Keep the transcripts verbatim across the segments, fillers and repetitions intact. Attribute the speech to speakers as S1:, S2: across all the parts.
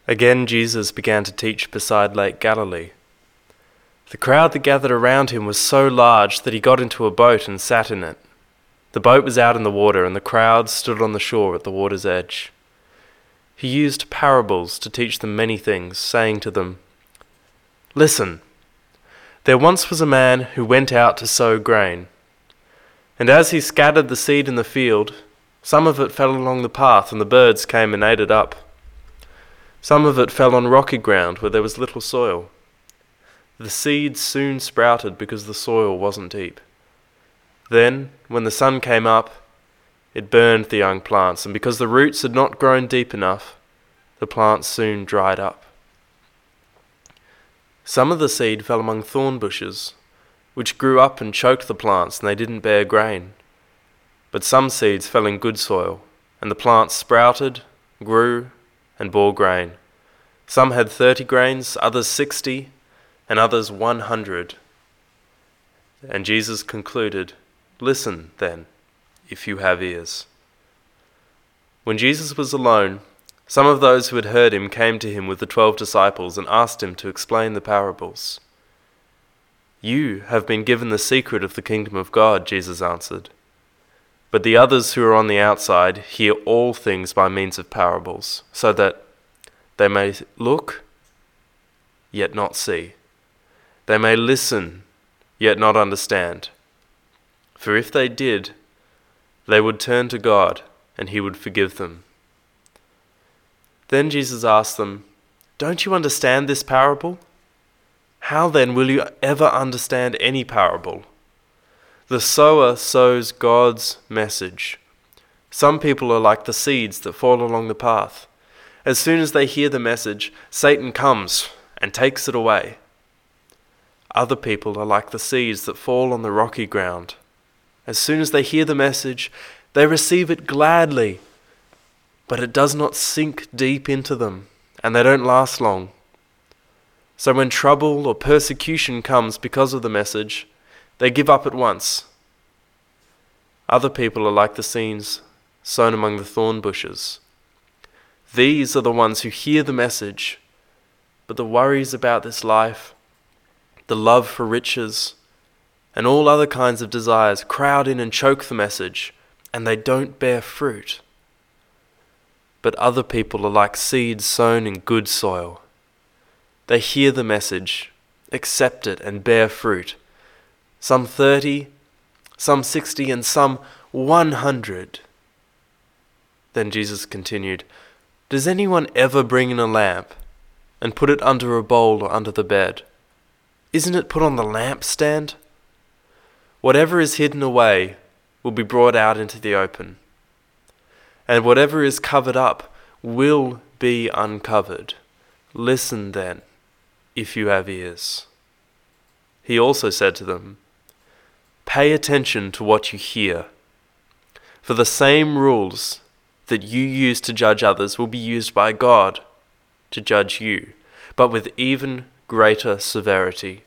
S1: Again Jesus began to teach beside Lake Galilee. The crowd that gathered around him was so large that he got into a boat and sat in it. The boat was out in the water, and the crowd stood on the shore at the water's edge. He used parables to teach them many things, saying to them, "Listen, there once was a man who went out to sow grain. And as he scattered the seed in the field, some of it fell along the path, and the birds came and ate it up. Some of it fell on rocky ground where there was little soil. The seed soon sprouted because the soil wasn't deep. Then, when the sun came up, it burned the young plants, and because the roots had not grown deep enough, the plants soon dried up. Some of the seed fell among thorn bushes, which grew up and choked the plants, and they didn't bear grain. But some seeds fell in good soil, and the plants sprouted, grew, and bore grain. Some had thirty grains, others sixty, and others one hundred." And Jesus concluded, "Listen, then, if you have ears." When Jesus was alone, some of those who had heard him came to him with the twelve disciples and asked him to explain the parables. "You have been given the secret of the kingdom of God," Jesus answered. "But the others who are on the outside hear all things by means of parables, so that they may look, yet not see. They may listen, yet not understand. For if they did, they would turn to God, and he would forgive them." Then Jesus asked them, "Don't you understand this parable? How then will you ever understand any parable? The sower sows God's message. Some people are like the seeds that fall along the path. As soon as they hear the message, Satan comes and takes it away. Other people are like the seeds that fall on the rocky ground. As soon as they hear the message, they receive it gladly, but it does not sink deep into them, and they don't last long. So when trouble or persecution comes because of the message, they give up at once. Other people are like the seeds sown among the thorn bushes. These are the ones who hear the message, but the worries about this life, the love for riches, and all other kinds of desires crowd in and choke the message, and they don't bear fruit. But other people are like seeds sown in good soil. They hear the message, accept it, and bear fruit. Some thirty, some sixty, and some one hundred. Then Jesus continued, "Does anyone ever bring in a lamp and put it under a bowl or under the bed? Isn't it put on the lampstand? Whatever is hidden away will be brought out into the open, and whatever is covered up will be uncovered. Listen then, if you have ears." He also said to them, "Pay attention to what you hear, for the same rules that you use to judge others will be used by God to judge you, but with even greater severity.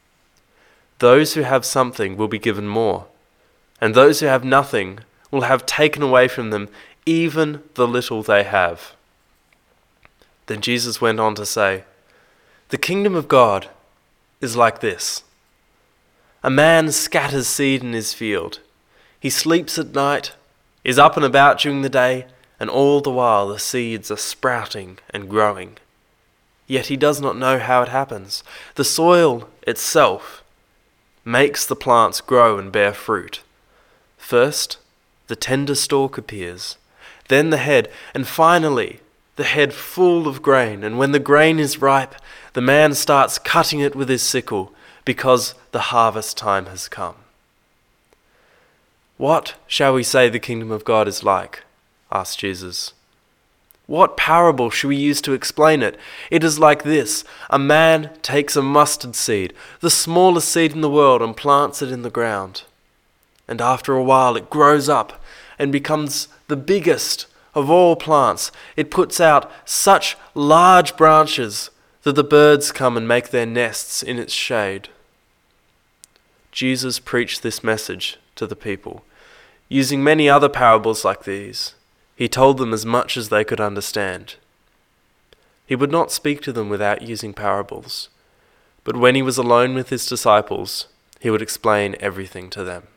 S1: Those who have something will be given more, and those who have nothing will have taken away from them even the little they have." Then Jesus went on to say, "The kingdom of God is like this. A man scatters seed in his field. He sleeps at night, is up and about during the day, and all the while the seeds are sprouting and growing. Yet he does not know how it happens. The soil itself makes the plants grow and bear fruit. First, the tender stalk appears, then the head, and finally the head full of grain. And when the grain is ripe, the man starts cutting it with his sickle, because the harvest time has come." "What shall we say the kingdom of God is like?" asked Jesus. "What parable shall we use to explain it? It is like this. A man takes a mustard seed, the smallest seed in the world, and plants it in the ground. And after a while it grows up and becomes the biggest of all plants. It puts out such large branches that the birds come and make their nests in its shade." Jesus preached this message to the people. Using many other parables like these, he told them as much as they could understand. He would not speak to them without using parables, but when he was alone with his disciples, he would explain everything to them.